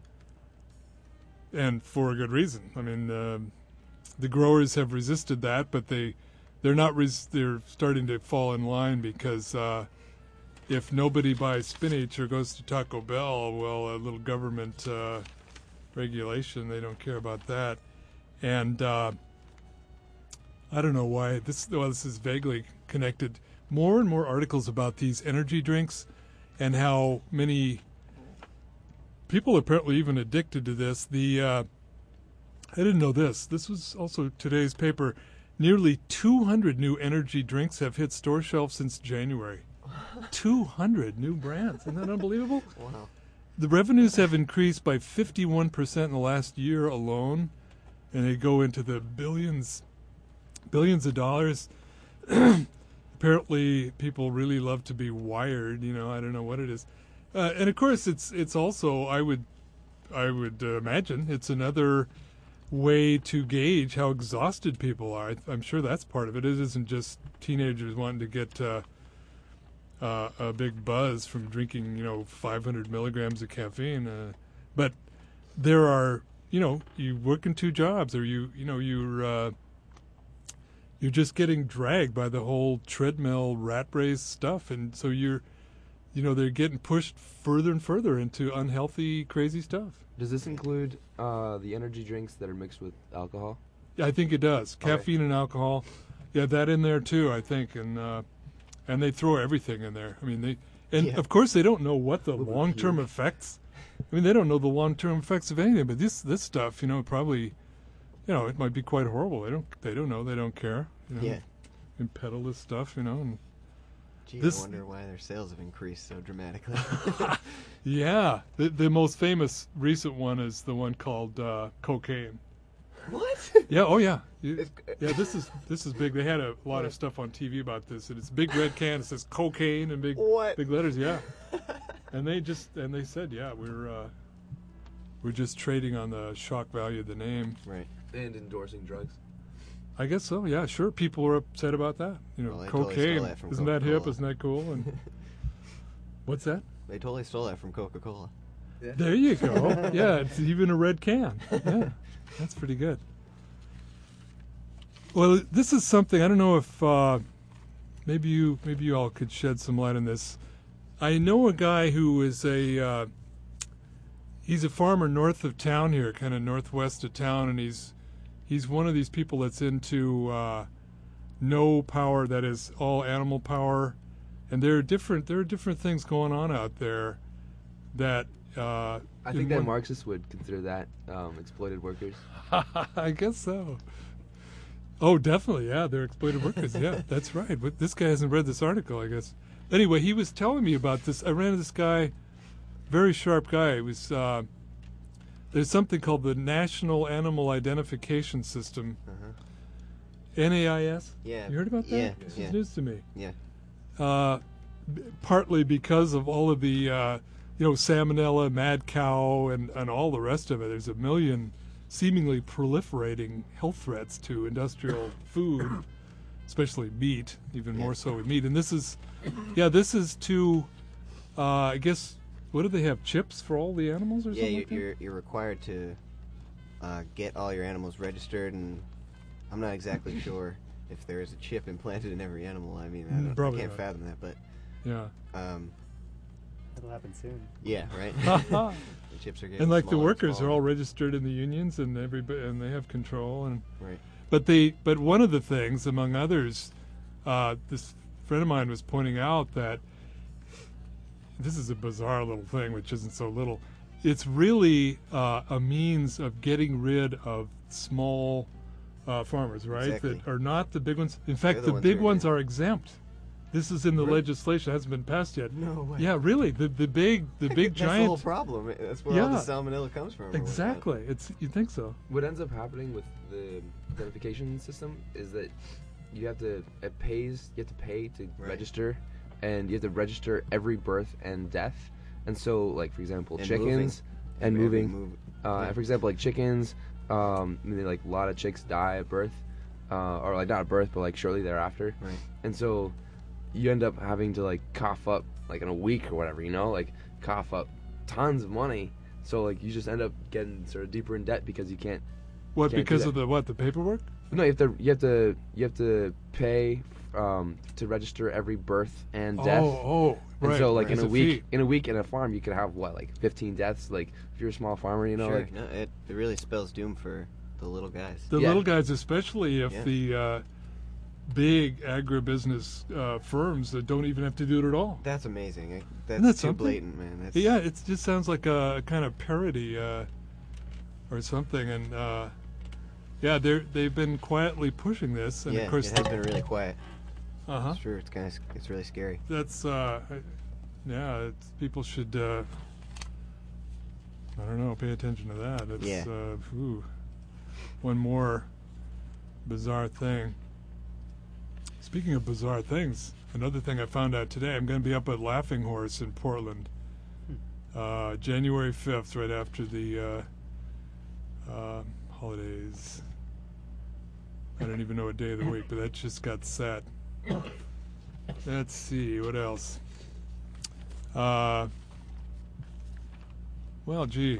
and for a good reason. I mean, uh, the growers have resisted that, but they they're not res- they're starting to fall in line, because uh, if nobody buys spinach or goes to Taco Bell, well, a little government uh, regulation, they don't care about that. And uh, I don't know why this. Well, this is vaguely connected. More and more articles about these energy drinks, and how many people are apparently even addicted to this. The uh, I didn't know this. This was also today's paper. Nearly two hundred new energy drinks have hit store shelves since January. two hundred new brands. Isn't that unbelievable? Wow. The revenues have increased by fifty-one percent in the last year alone, and they go into the billions, billions of dollars. Apparently, people really love to be wired. You know, I don't know what it is, uh, and of course, it's it's also I would, I would uh, imagine it's another way to gauge how exhausted people are. I, I'm sure that's part of it. It isn't just teenagers wanting to get uh, uh, a big buzz from drinking, you know, five hundred milligrams of caffeine, uh, but there are, you know, you work in two jobs, or you, you know, you're. Uh, You're just getting dragged by the whole treadmill rat race stuff, and so you're, you know, they're getting pushed further and further into unhealthy, crazy stuff. Does this include uh, the energy drinks that are mixed with alcohol? Yeah, I think it does. Okay. Caffeine and alcohol, yeah, that in there too, I think. And uh, and they throw everything in there. I mean, they and Yeah. of course they don't know what the long-term effects. I mean, they don't know the long-term effects of anything. But this this stuff, you know, probably, you know, it might be quite horrible. They don't they don't know. They don't care. You know, Yeah. and peddle this stuff, you know. And Gee, This- I wonder why their sales have increased so dramatically. yeah, the the most famous recent one is the one called uh, cocaine. What? Yeah. Oh yeah. You- It's- yeah. This is this is big. They had a lot of stuff on T V about this, and it's a big red can. It says cocaine in big What? big letters. Yeah. And they just and they said, yeah, we're uh, we're just trading on the shock value of the name. Right. And endorsing drugs. I guess so. Yeah, sure. People are upset about that. You know, Well, they totally stole cocaine. that from Isn't that hip? Coca-Cola. Isn't that cool? And what's that? They totally stole that from Coca-Cola. There you go. Yeah, it's even a red can. Yeah, that's pretty good. Well, this is something I don't know if uh, maybe you maybe you all could shed some light on this. I know a guy who is a uh, he's a farmer north of town here, kind of northwest of town, and he's he's one of these people that's into uh, no power, that is all animal power, and there are different there are different things going on out there that. Uh, I think in that one- Marxists would consider that um, exploited workers. I guess so. Oh, definitely. Yeah, they're exploited workers. Yeah, that's right. But this guy hasn't read this article, I guess. Anyway, he was telling me about this. I ran into this guy, very sharp guy. He was. Uh, there's something called the National Animal Identification System. Uh-huh. N A I S. Yeah. You heard about that? Yeah, This yeah. is news to me. Yeah. Uh, b- partly because of all of the, uh, you know, salmonella, mad cow, and, and all the rest of it. There's a million seemingly proliferating health threats to industrial food, especially meat, even more so with meat. And this is, yeah, this is to, uh, I guess, what do they have, chips for all the animals or Yeah, something you're, like that? you're you're required to uh, get all your animals registered, and I'm not exactly sure if there is a chip implanted in every animal. I mean, I, Mm, don't, I probably can't not. fathom that, but Yeah. um, It'll happen soon. yeah, right. the chips are getting And like the smaller and workers are smaller. all registered in the unions, and everybody, and they have control. And Right. but they, but one of the things, among others, uh, this friend of mine was pointing out that this is a bizarre little thing, which isn't so little. It's really uh, a means of getting rid of small uh, farmers, right? Exactly. That are not the big ones. In fact, the the, ones big who are- ones are exempt. This is in the Really? legislation; it hasn't been passed yet. No way. Yeah, really. The the big the big That's the giant. whole problem. That's where all the Yeah. salmonella comes from. or whatnot. Exactly. It's you think so? What ends up happening with the identification system is that you have to it pays you have to pay to Right. register, and you have to register every birth and death. And so, like for example, And chickens moving. and Every moving. move- Uh, yeah. and for example, like chickens, um, I mean, like a lot of chicks die at birth, uh, or like not at birth, but like shortly thereafter. Right. And so, you end up having to like cough up like in a week or whatever, you know, like cough up tons of money. So like you just end up getting sort of deeper in debt because you can't. What can't do because that. of the what the paperwork? No, you have to you have to you have to pay um, to register every birth and death. Oh, oh, And right. so like right. in As a week fee. in a week in a farm you could have what like fifteen deaths. Like if you're a small farmer, you know, Sure. like No, it, it really spells doom for the little guys. The Yeah. little guys, especially if Yeah. the uh, big agribusiness uh, firms that don't even have to do it at all. That's amazing. I, that's that too something? blatant, man. That's, Yeah, it just sounds like a, kind of parody uh, or something. And uh, yeah, they're they've been quietly pushing this, and yeah, of course, it has been really quiet. uh huh. It's true. It's kind of it's really scary. That's uh, I- yeah. It's, people should uh, I don't know, pay attention to that. It's Yeah. uh, ooh, one more bizarre thing. Speaking of bizarre things, another thing I found out today, I'm going to be up at Laughing Horse in Portland, uh, January fifth, right after the uh, uh, holidays. I don't even know what day of the week, but that just got set. Let's see, what else? Uh, well, gee.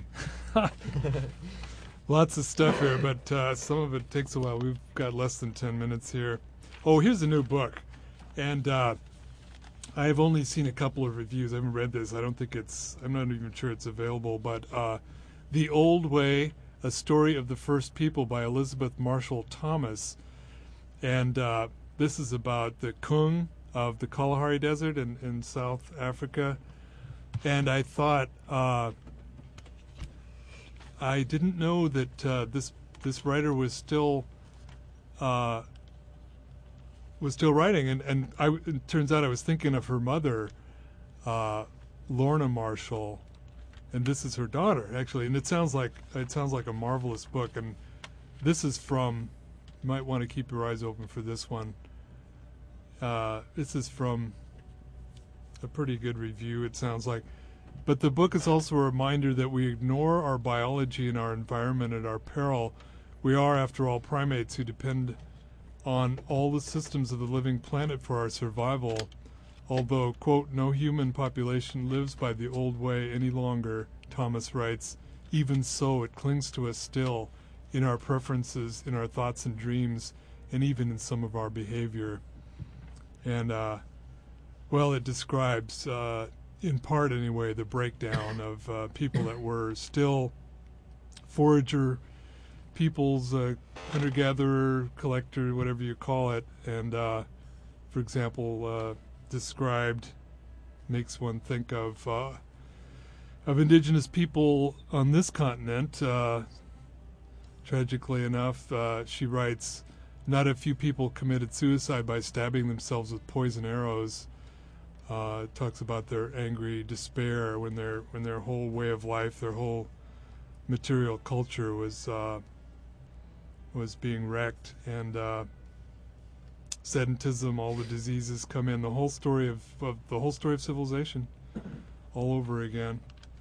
Lots of stuff here, but uh, some of it takes a while. We've got less than ten minutes here. Oh, here's a new book. And uh, I've only seen a couple of reviews. I haven't read this. I don't think it's, I'm not even sure it's available. But uh, The Old Way, A Story of the First People by Elizabeth Marshall Thomas. And uh, this is about the Kung of the Kalahari Desert in, in South Africa. And I thought, uh, I didn't know that uh, this this writer was still uh, was still writing, and and I, it turns out I was thinking of her mother, uh, Lorna Marshall, and this is her daughter actually, and it sounds like it sounds like a marvelous book. And this is from, you might want to keep your eyes open for this one. Uh, this is from a pretty good review, it sounds like. But the book is also a reminder that we ignore our biology and our environment at our peril. We are, after all, primates who depend on all the systems of the living planet for our survival. Although, quote, no human population lives by the old way any longer, Thomas writes, even so it clings to us still, in our preferences, in our thoughts and dreams, and even in some of our behavior. And, uh, well, it describes, uh, in part anyway, the breakdown of uh, people that were still forager peoples, uh, hunter-gatherer, collector, whatever you call it, and, uh, for example, uh, described, makes one think of uh, of indigenous people on this continent. Uh, tragically enough, uh, she writes, not a few people committed suicide by stabbing themselves with poison arrows. Uh, it talks about their angry despair when their when their whole way of life, their whole material culture was uh, was being wrecked, and uh, sedentism, all the diseases come in. The whole story of, of the whole story of civilization, all over again.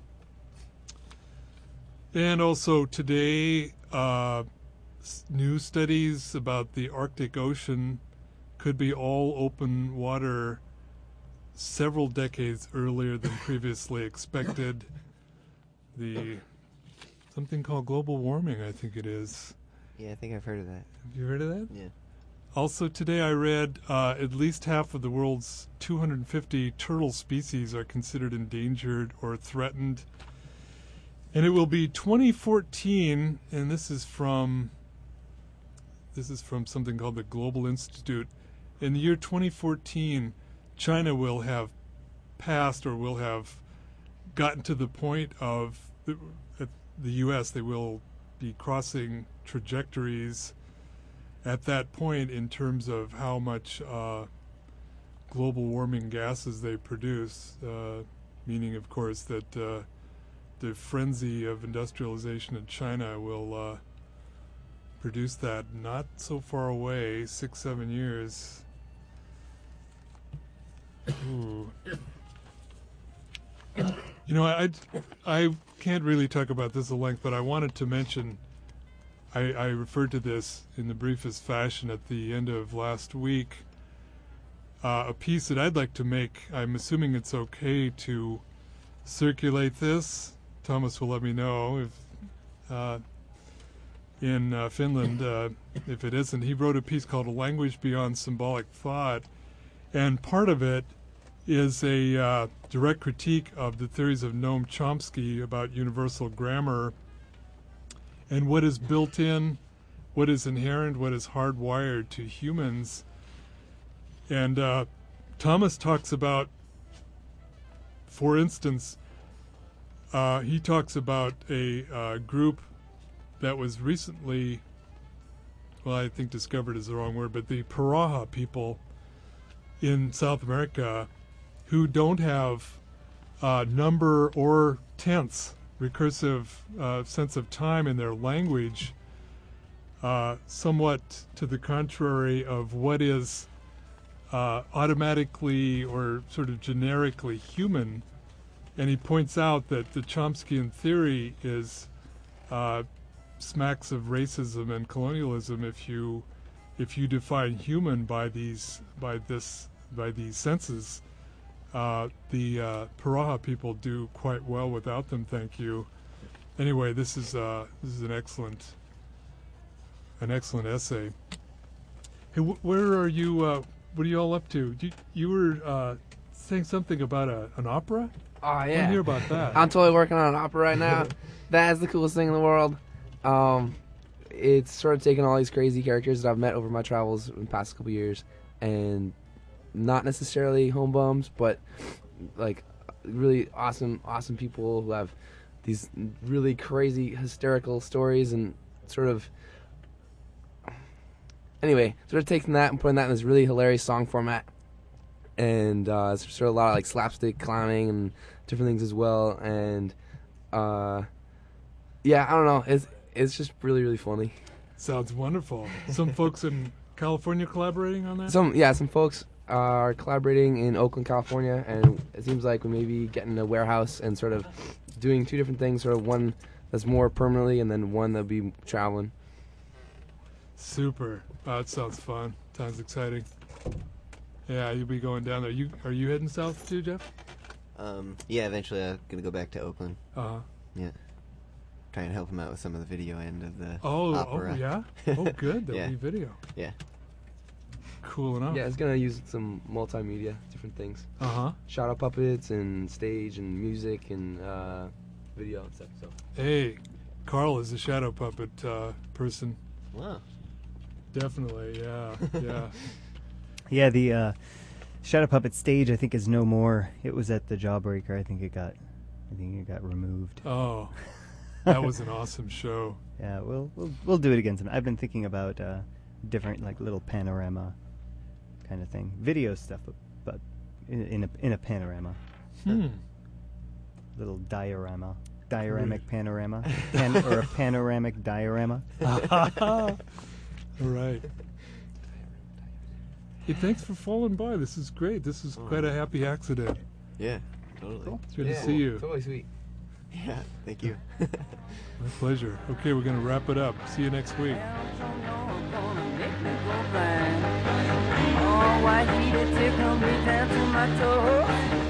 And also today, uh, s- new studies about the Arctic Ocean could be all open water several decades earlier than previously expected. The something called global warming, I think it is. Yeah, I think I've heard of that. Have you heard of that? Yeah. Also today I read uh, at least half of the world's two hundred fifty turtle species are considered endangered or threatened. And it will be twenty fourteen, and this is from this is from something called the Global Institute. In the year twenty fourteen, China will have passed or will have gotten to the point of the, at the U S They will be crossing trajectories at that point in terms of how much uh, global warming gases they produce, uh, meaning, of course, that uh, the frenzy of industrialization in China will uh, produce that not so far away, six, seven years. Ooh. You know, I, I can't really talk about this at length, but I wanted to mention, I, I referred to this in the briefest fashion at the end of last week, uh, a piece that I'd like to make. I'm assuming it's okay to circulate this. Thomas will let me know if uh, in uh, Finland, uh, if it isn't. He wrote a piece called A Language Beyond Symbolic Thought, and part of it is a uh, direct critique of the theories of Noam Chomsky about universal grammar and what is built in, what is inherent, what is hardwired to humans. And uh, Thomas talks about, for instance, uh, he talks about a uh, group that was recently, well, I think discovered is the wrong word, but the Paraha people in South America who don't have uh, number or tense, recursive uh, sense of time in their language, uh, somewhat to the contrary of what is uh, automatically or sort of generically human. And he points out that the Chomskyan theory is uh, smacks of racism and colonialism if you if you define human by these by this by these senses. Uh, the uh, Paraha people do quite well without them, thank you. Anyway, this is uh, this is an excellent an excellent essay. Hey, wh- where are you? Uh, what are you all up to? You, you were uh, saying something about a, an opera? Oh, I yeah. want to hear about that. I'm totally working on an opera right now. That is the coolest thing in the world. Um, it's sort of taking all these crazy characters that I've met over my travels in the past couple years and not necessarily home bums, but like really awesome, awesome people who have these really crazy, hysterical stories and sort of. Anyway, sort of taking that and putting that in this really hilarious song format, and uh, it's sort of a lot of like slapstick clowning and different things as well, and uh, yeah, I don't know, it's it's just really really funny. Sounds wonderful. Some folks in California collaborating on that? Some yeah, some folks are collaborating in Oakland, California, and it seems like we may be getting a warehouse and sort of doing two different things, sort of one that's more permanently and then one that'll be traveling. Super. Oh, that sounds fun. Sounds exciting. Yeah, you'll be going down there. You are you heading south too, Jeff? Um, yeah, eventually I'm gonna go back to Oakland. Uh huh. Yeah. Trying to help him out with some of the video end of the Oh, opera. oh yeah. Oh, good. That'll Yeah. be video. Yeah. Cool enough. Yeah, it's gonna use some multimedia, different things. Uh huh. Shadow puppets and stage and music and uh, video and stuff. So. Hey, Carl is a shadow puppet uh, person. Wow. Definitely. Yeah. Yeah. Yeah, the uh, Shadow Puppet stage I think is no more. It was at the Jawbreaker. I think it got, I think it got removed. Oh, that was an awesome show. Yeah, we'll we'll we'll do it again sometime. I've been thinking about uh, different like little panorama kind of thing, video stuff, but, but in, in a in a panorama. Hmm. Little diorama, dioramic panorama, Pan, or a panoramic diorama. All right. Hey, thanks for falling by. This is great. This is quite a happy accident. Yeah, totally. Cool. It's good Yeah, to see you. Totally sweet. Yeah, thank you. My pleasure. Okay, we're going to wrap it up. See you next week. Oh, why he did tickle me down to my toes.